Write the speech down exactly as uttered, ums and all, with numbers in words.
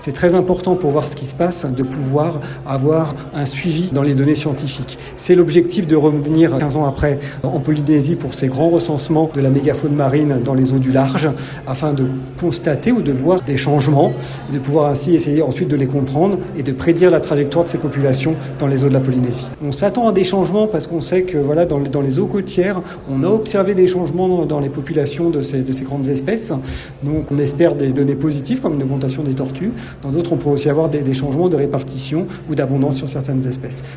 C'est très important pour voir ce qui se passe de pouvoir avoir un suivi dans les données scientifiques. C'est l'objectif de revenir quinze ans après en Polynésie pour ces grands recensements de la mégafaune marine dans les eaux du large afin de constater ou de voir des changements et de pouvoir ainsi essayer ensuite de les comprendre et de prédire la trajectoire de ces populations dans les eaux de la Polynésie. On s'attend à des changements parce qu'on sait que voilà, dans, dans les eaux côtières, on a observé des changements dans, dans les populations de ces, de ces grandes espèces. Donc on espère des données positives comme une augmentation des tortues. Dans d'autres, on pourrait aussi avoir des, des changements de répartition ou d'abondance sur certaines espèces.